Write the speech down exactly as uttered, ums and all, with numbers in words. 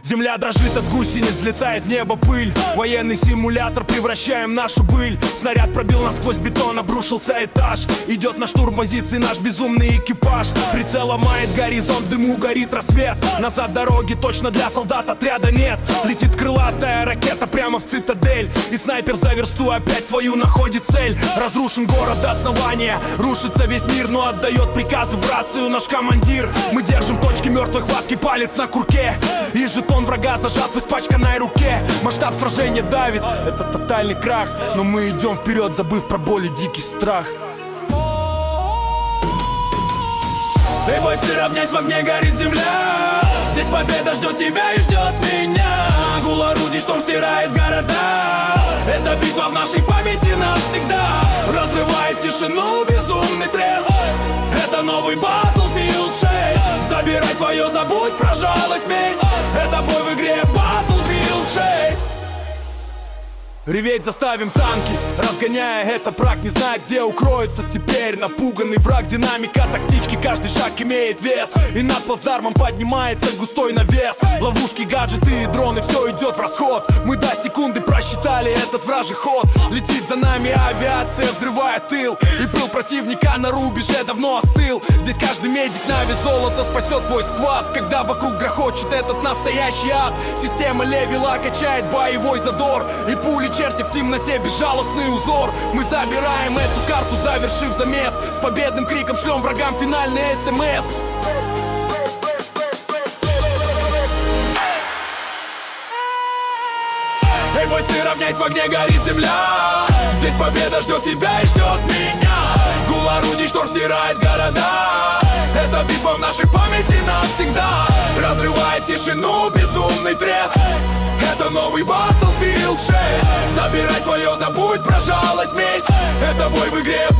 Земля дрожит от гусениц, взлетает в небо пыль. Военный симулятор, превращаем нашу быль. Снаряд пробил насквозь бетон, обрушился этаж. Идет на штурм позиции наш безумный экипаж. Прицел ломает горизонт, в дыму горит рассвет. Назад дороги точно для солдат отряда нет. Летит крылатая ракета прямо в цитадель. И снайпер за версту опять свою находит цель. Разрушен город до основания, рушится весь мир, но отдает приказы в рацию наш командир. Мы держим точки мертвой хватки, палец на курке. И жетон врага зажат в испачканной руке. Масштаб сражения давит, это тотальный крах. Но мы идем вперед, забыв про боль и дикий страх. Эй, бойцы, равняйсь, в огне горит земля. Здесь победа ждет тебя и ждет меня. Гул орудий, шторм стирает города. Эта битва в нашей памяти навсегда. Разрывает тишину безумный треск. Это новый Battlefield шесть. Забирай свое, забудь про жалость, месть. Это бой в игре Battlefield шесть. Реветь заставим танки, разгоняя этот брак, не зная, где укроется теперь напуганный враг. Динамика тактички, каждый шаг имеет вес. И над плацдармом поднимается густой навес. Ловушки, гаджеты и дроны, все идет в расход. Мы до секунды просчитали этот вражий ход. Летит за нами авиация, взрывая тыл. И пыл противника на рубеже давно остыл. Здесь каждый медик на вес золота спасет твой сквад. Когда вокруг грохочет этот настоящий ад. Система левела качает боевой задор. И пули черти в темноте, безжалостный узор. Мы забираем эту карту, завершив замес. С победным криком шлем врагам финальный СМС. Эй, бойцы, равняйсь, в огне горит земля. Здесь победа ждет тебя и ждет меня. Гул орудий, шторм стирает города. Эта битва в нашей памяти навсегда. Разрывает тишину безумный треск. Это новый Battlefield шесть. Забирай свое, забудь про жалость, месть. Это бой в игре